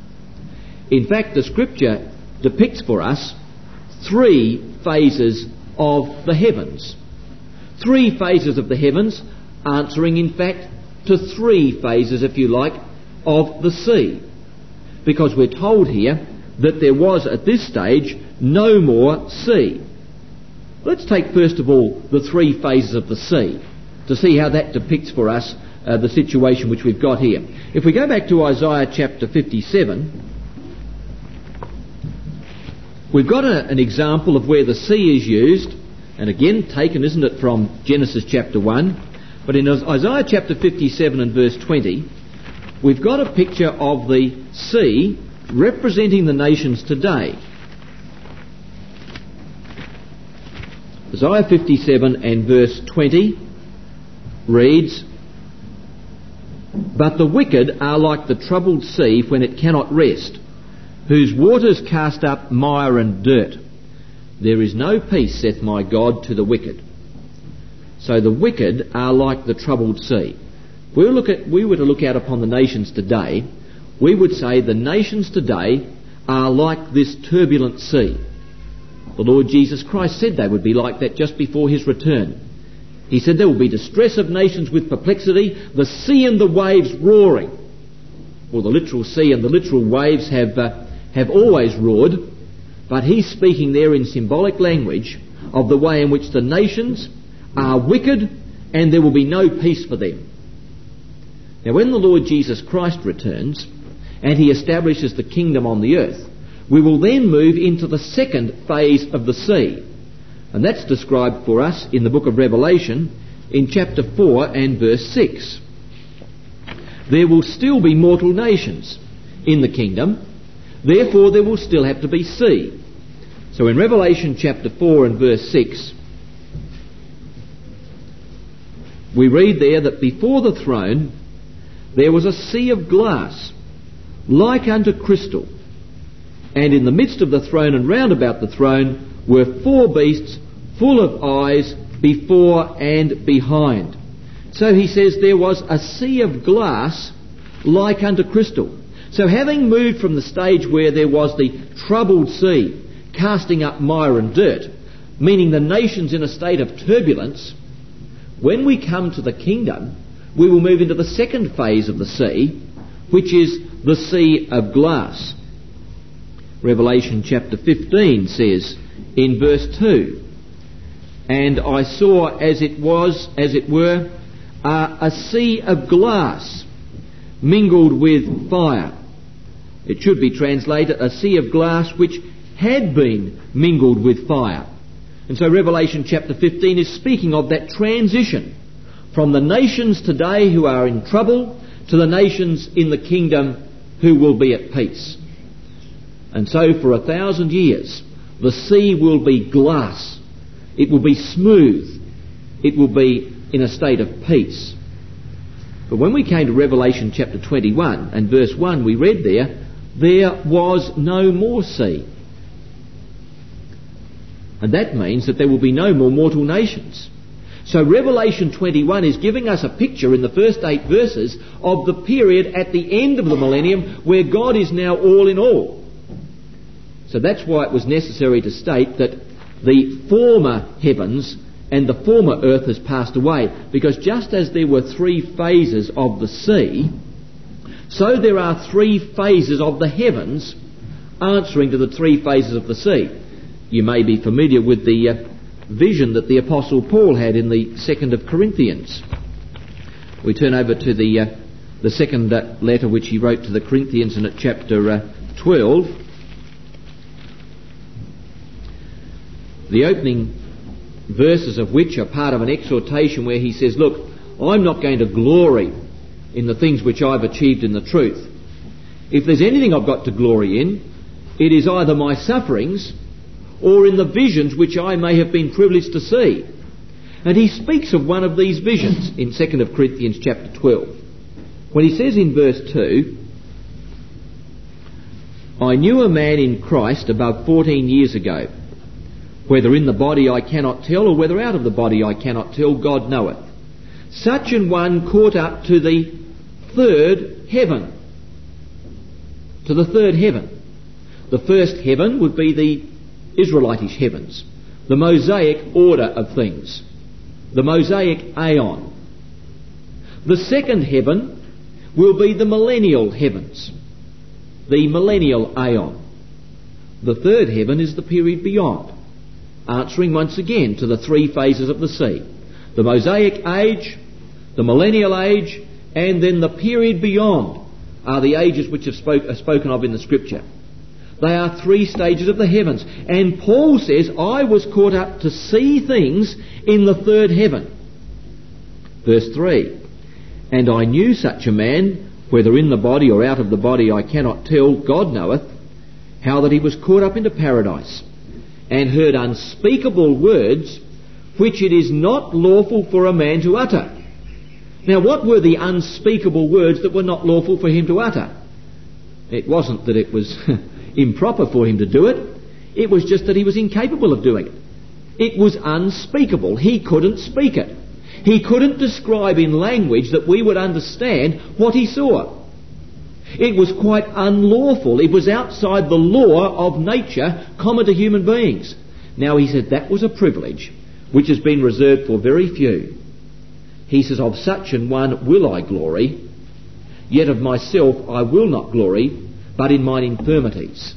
In fact, the Scripture depicts for us three phases of the heavens. 3 phases of the heavens, answering in fact to 3 phases, if you like, of the sea. Because we're told here that there was at this stage no more sea. Let's take first of all the 3 phases of the sea to see how that depicts for us the situation which we've got here. If we go back to Isaiah chapter 57, we've got an example of where the sea is used, and again taken, isn't it, from Genesis chapter 1. But in Isaiah chapter 57 and verse 20, we've got a picture of the sea representing the nations today. Isaiah 57 and verse 20 reads, "But the wicked are like the troubled sea when it cannot rest, whose waters cast up mire and dirt. There is no peace, saith my God, to the wicked." So the wicked are like the troubled sea. If we were to look out upon the nations today, we would say the nations today are like this turbulent sea. The Lord Jesus Christ said they would be like that just before his return. He said there will be distress of nations with perplexity, the sea and the waves roaring. Well, the literal sea and the literal waves have always roared, but he's speaking there in symbolic language of the way in which the nations are wicked and there will be no peace for them. Now, when the Lord Jesus Christ returns and he establishes the kingdom on the earth, we will then move into the second phase of the sea. And that's described for us in the book of Revelation in chapter 4 and verse 6. There will still be mortal nations in the kingdom, therefore there will still have to be sea. So in Revelation chapter 4 and verse 6, we read there that before the throne there was a sea of glass, like unto crystal, and in the midst of the throne and round about the throne were 4 beasts full of eyes before and behind. So he says there was a sea of glass like unto crystal. So having moved from the stage where there was the troubled sea casting up mire and dirt, meaning the nations in a state of turbulence, when we come to the kingdom, we will move into the second phase of the sea, which is the sea of glass. Revelation chapter 15 says in verse 2, "And I saw as it were, a sea of glass mingled with fire." It should be translated a sea of glass which had been mingled with fire. And so Revelation chapter 15 is speaking of that transition from the nations today who are in trouble to the nations in the kingdom who will be at peace. And so for 1,000 years the sea will be glass. It will be smooth. It will be in a state of peace. But when we came to Revelation chapter 21 and verse 1, we read there was no more sea. And that means that there will be no more mortal nations. So Revelation 21 is giving us a picture in the first 8 verses of the period at the end of the millennium where God is now all in all. So that's why it was necessary to state that the former heavens and the former earth has passed away, because just as there were 3 phases of the sea, so there are 3 phases of the heavens answering to the 3 phases of the sea. You may be familiar with the vision that the Apostle Paul had in the 2nd of Corinthians. We turn over to the second letter which he wrote to the Corinthians, and at chapter 12, the opening verses of which are part of an exhortation where he says, "Look, I'm not going to glory in the things which I've achieved in the truth. If there's anything I've got to glory in, it is either my sufferings or in the visions which I may have been privileged to see." And he speaks of one of these visions in 2nd of Corinthians chapter 12, when he says in verse 2, "I knew a man in Christ above 14 years ago. Whether in the body I cannot tell, or whether out of the body I cannot tell, God knoweth. Such an one caught up to the 3rd heaven." To the 3rd heaven. The first heaven would be the Israelitish heavens, the Mosaic order of things, the Mosaic aeon. The second heaven will be the millennial heavens, the millennial aeon. The third heaven is the period beyond, answering once again to the three phases of the sea. The Mosaic age, the millennial age, and then the period beyond are the ages which are spoken of in the Scripture. They are three stages of the heavens. And Paul says, I was caught up to see things in the third heaven. Verse 3, and I knew such a man, whether in the body or out of the body I cannot tell, God knoweth, how that he was caught up into paradise, and heard unspeakable words, which it is not lawful for a man to utter. Now, what were the unspeakable words that were not lawful for him to utter? It wasn't that it was improper for him to do it. It was just that he was incapable of doing it. It was unspeakable. He couldn't speak it. He couldn't describe in language that we would understand what he saw. It was quite unlawful. It was outside the law of nature common to human beings. Now, he said that was a privilege which has been reserved for very few. He says, of such an one will I glory, yet of myself I will not glory, but in mine infirmities.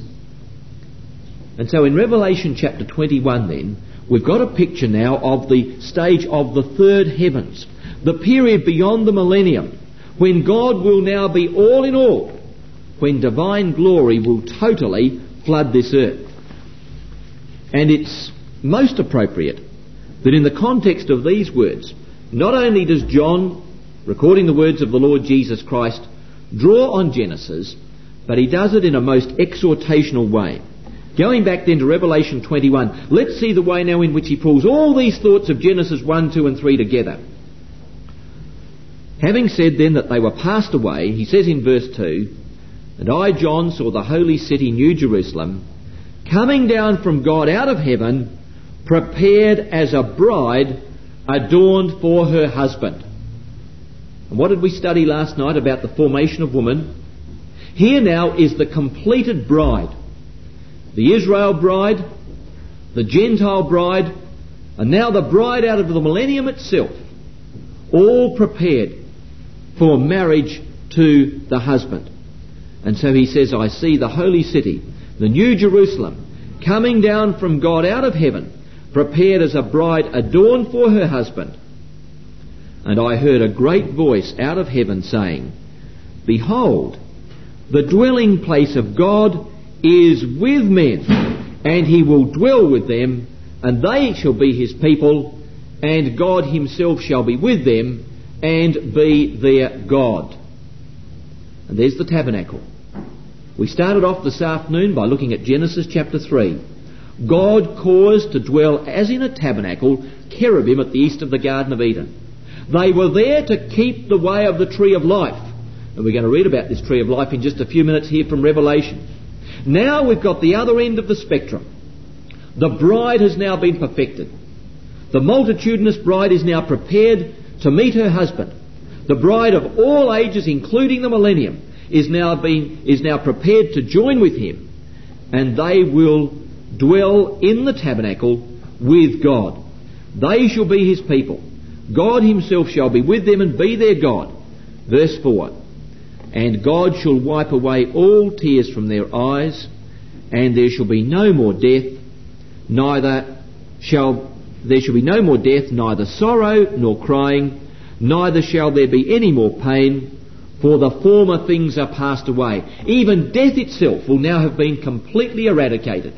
And so in Revelation chapter 21 then, we've got a picture now of the stage of the third heavens, the period beyond the millennium, when God will now be all in all, when divine glory will totally flood this earth. And it's most appropriate that in the context of these words, not only does John, recording the words of the Lord Jesus Christ, draw on Genesis, but he does it in a most exhortational way. Going back then to Revelation 21, let's see the way now in which he pulls all these thoughts of Genesis 1, 2 and 3 together. Having said then that they were passed away, he says in verse 2, and I, John, saw the holy city, New Jerusalem, coming down from God out of heaven, prepared as a bride adorned for her husband. And what did we study last night about the formation of woman? Here now is the completed bride. The Israel bride, the Gentile bride, and now the bride out of the millennium itself, all prepared for marriage to the husband. And so he says, I see the holy city, the New Jerusalem, coming down from God out of heaven, prepared as a bride adorned for her husband. And I heard a great voice out of heaven saying, behold, the dwelling place of God is with men, and he will dwell with them, and they shall be his people, and God himself shall be with them, and be their God. And there's the tabernacle. We started off this afternoon by looking at Genesis chapter 3. God caused to dwell as in a tabernacle cherubim at the east of the Garden of Eden. They were there to keep the way of the tree of life. And we're going to read about this tree of life in just a few minutes here from Revelation. Now we've got the other end of the spectrum. The bride has now been perfected. The multitudinous bride is now prepared to meet her husband. The bride of all ages, including the millennium, is now prepared to join with him, and they will dwell in the tabernacle with God. They shall be his people. God himself shall be with them and be their God. Verse 4, and God shall wipe away all tears from their eyes, and there shall be no more death, neither sorrow nor crying, neither shall there be any more pain, for the former things are passed away. Even death itself will now have been completely eradicated.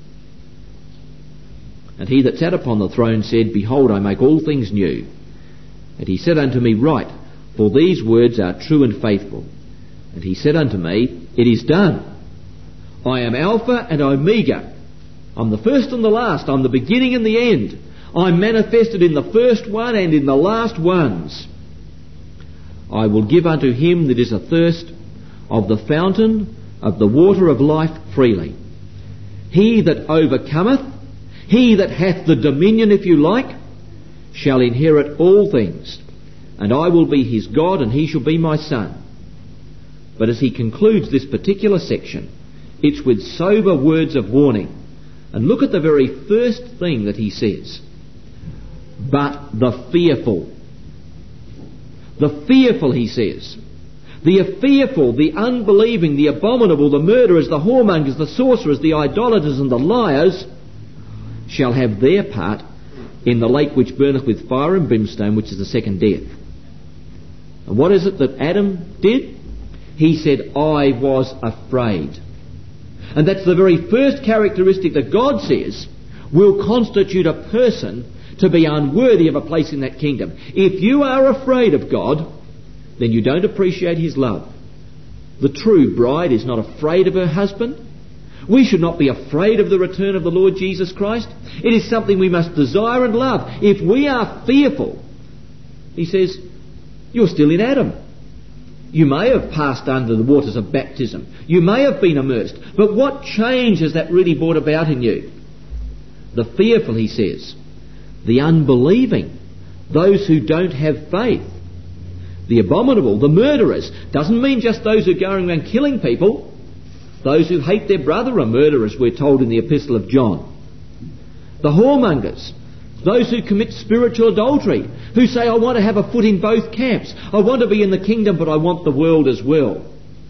And he that sat upon the throne said, behold, I make all things new. And he said unto me, write, for these words are true and faithful. And he said unto me, it is done. I am Alpha and Omega. I'm the first and the last. I'm the beginning and the end. I'm manifested in the first one and in the last ones. I will give unto him that is athirst of the fountain of the water of life freely. He that overcometh, he that hath the dominion, if you like, shall inherit all things, and I will be his God, and he shall be my son. But as he concludes this particular section, it's with sober words of warning And look at the very first thing that he says. But the fearful. The fearful, he says. The fearful, the unbelieving, the abominable, the murderers, the whoremongers, the sorcerers, the idolaters and the liars shall have their part in the lake which burneth with fire and brimstone, which is the second death. And what is it that Adam did? He said, I was afraid. And that's the very first characteristic that God says will constitute a person to be unworthy of a place in that kingdom. If you are afraid of God, then you don't appreciate his love. The true bride is not afraid of her husband. We should not be afraid of the return of the Lord Jesus Christ. It is something we must desire and love. If we are fearful, he says, you're still in Adam. You may have passed under the waters of baptism. You may have been immersed. But what change has that really brought about in you? The fearful, he says. The unbelieving. Those who don't have faith. The abominable. The murderers. Doesn't mean just those who are going around killing people. Those who hate their brother are murderers, we're told in the Epistle of John. The whoremongers. Those who commit spiritual adultery, who say, I want to have a foot in both camps. I want to be in the kingdom, but I want the world as well.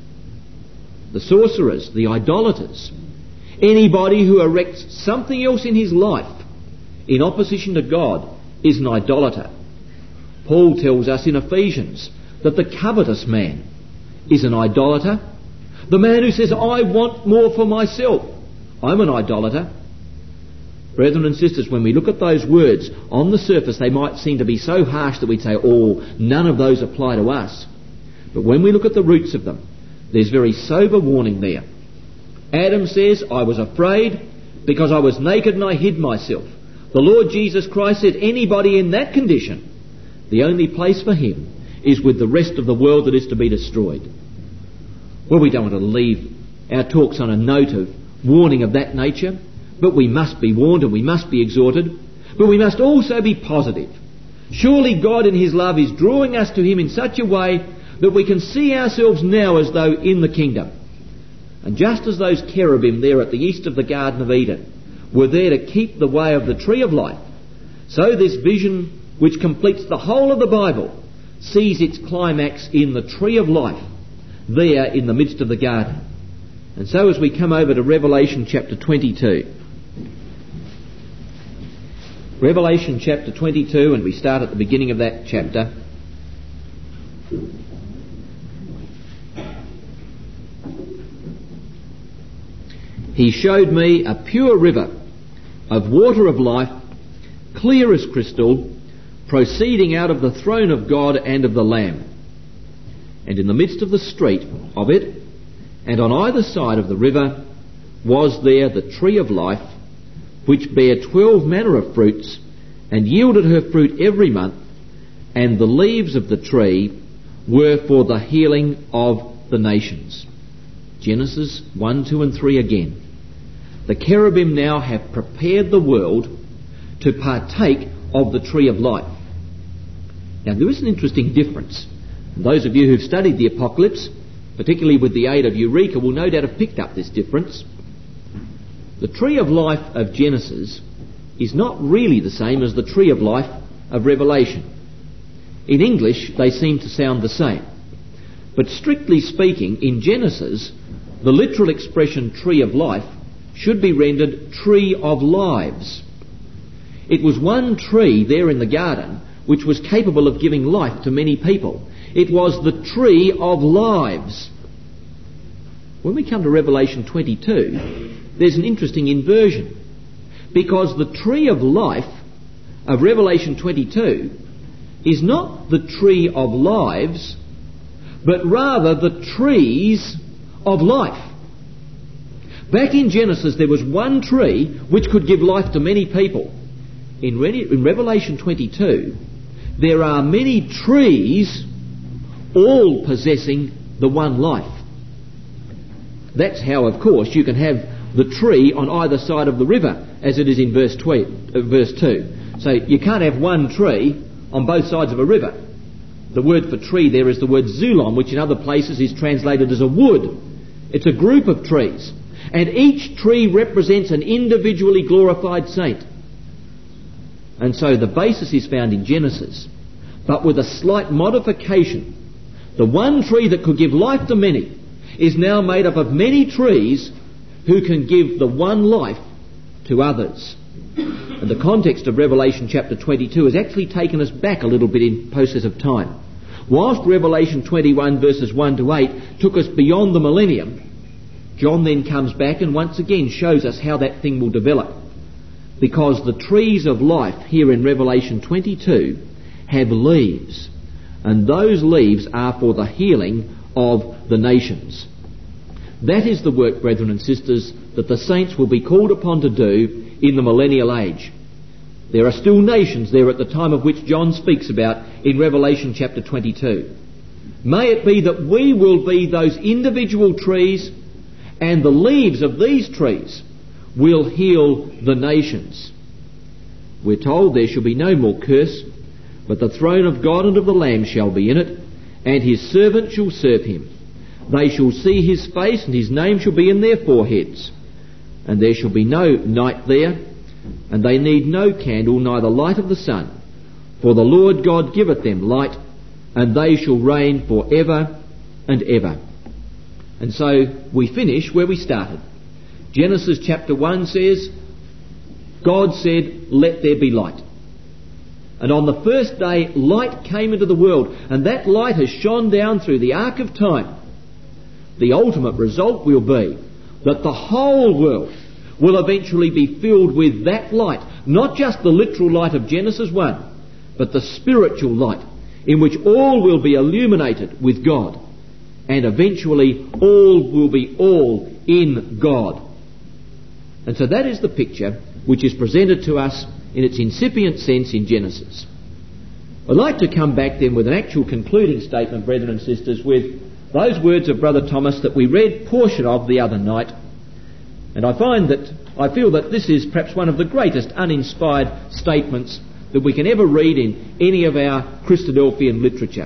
The sorcerers, the idolaters, anybody who erects something else in his life in opposition to God is an idolater. Paul tells us in Ephesians that the covetous man is an idolater. The man who says, I want more for myself, I'm an idolater. Brethren and sisters, when we look at those words, on the surface they might seem to be so harsh that we'd say, oh, none of those apply to us. But when we look at the roots of them, there's very sober warning there. Adam says, I was afraid because I was naked and I hid myself. The Lord Jesus Christ said, anybody in that condition, the only place for him is with the rest of the world that is to be destroyed. Well, we don't want to leave our talks on a note of warning of that nature. But we must be warned and we must be exhorted. But we must also be positive. Surely God in his love is drawing us to him in such a way that we can see ourselves now as though in the kingdom. And just as those cherubim there at the east of the Garden of Eden were there to keep the way of the tree of life, so this vision, which completes the whole of the Bible, sees its climax in the tree of life, there in the midst of the garden. And so as we come over to Revelation chapter 22, Revelation chapter 22, and we start at the beginning of that chapter. He showed me a pure river of water of life, clear as crystal, proceeding out of the throne of God and of the Lamb. And in the midst of the street of it, and on either side of the river, was there the tree of life, which bare 12 manner of fruits, and yielded her fruit every month, and the leaves of the tree were for the healing of the nations. Genesis 1, 2 and 3 again. The cherubim now have prepared the world to partake of the tree of life. Now there is an interesting difference. Those of you who've studied the Apocalypse, particularly with the aid of Eureka, will no doubt have picked up this difference. The tree of life of Genesis is not really the same as the tree of life of Revelation. In English, they seem to sound the same. But strictly speaking, in Genesis, the literal expression tree of life should be rendered tree of lives. It was one tree there in the garden which was capable of giving life to many people. It was the tree of lives. When we come to Revelation 22, there's an interesting inversion, because the tree of life of Revelation 22 is not the tree of lives, but rather the trees of life. Back in Genesis there was one tree which could give life to many people. In Revelation 22 there are many trees all possessing the one life. That's how, of course, you can have the tree on either side of the river, as it is in verse 2. So you can't have one tree on both sides of a river. The word for tree there is the word zulon, which in other places is translated as a wood. It's a group of trees. And each tree represents an individually glorified saint. And so the basis is found in Genesis, but with a slight modification. The one tree that could give life to many is now made up of many trees who can give the one life to others. And the context of Revelation chapter 22 has actually taken us back a little bit in process of time. Whilst Revelation 21 verses 1 to 8 took us beyond the millennium, John then comes back and once again shows us how that thing will develop. Because the trees of life here in Revelation 22 have leaves, and those leaves are for the healing of the nations. That is the work, brethren and sisters, that the saints will be called upon to do in the millennial age. There are still nations there at the time of which John speaks about in Revelation chapter 22. May it be that we will be those individual trees, and the leaves of these trees will heal the nations. We're told there shall be no more curse, but the throne of God and of the Lamb shall be in it, and his servants shall serve him. They shall see his face, and his name shall be in their foreheads. And there shall be no night there, and they need no candle, neither light of the sun. For the Lord God giveth them light, and they shall reign for ever and ever. And so we finish where we started. Genesis chapter 1 says, God said, let there be light. And on the first day, light came into the world, and that light has shone down through the arc of time. The ultimate result will be that the whole world will eventually be filled with that light, not just the literal light of Genesis 1, but the spiritual light in which all will be illuminated with God, and eventually all will be all in God. And so that is the picture which is presented to us in its incipient sense in Genesis. I'd like to come back then with an actual concluding statement, brethren and sisters, with those words of Brother Thomas that we read portion of the other night. And I feel that this is perhaps one of the greatest uninspired statements that we can ever read in any of our Christadelphian literature.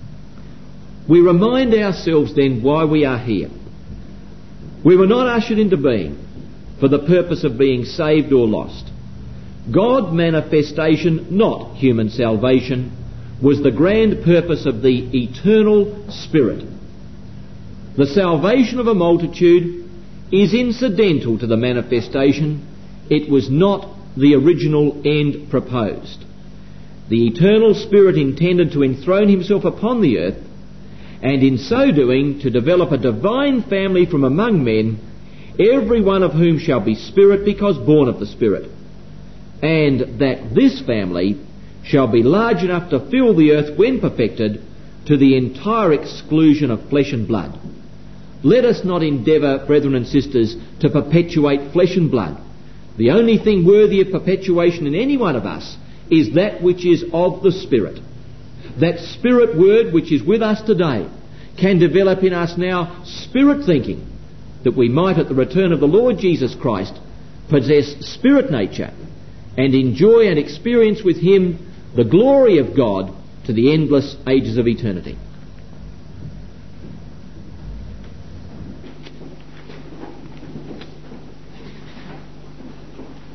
We remind ourselves then why we are here. We were not ushered into being for the purpose of being saved or lost. God manifestation, not human salvation, was the grand purpose of the eternal Spirit. The salvation of a multitude is incidental to the manifestation. It was not the original end proposed. The eternal Spirit intended to enthrone himself upon the earth, and in so doing to develop a divine family from among men, every one of whom shall be spirit because born of the Spirit, and that this family shall be large enough to fill the earth when perfected, to the entire exclusion of flesh and blood. Let us not endeavour, brethren and sisters, to perpetuate flesh and blood. The only thing worthy of perpetuation in any one of us is that which is of the Spirit. That Spirit word which is with us today can develop in us now Spirit thinking, that we might at the return of the Lord Jesus Christ possess Spirit nature and enjoy and experience with him the glory of God to the endless ages of eternity.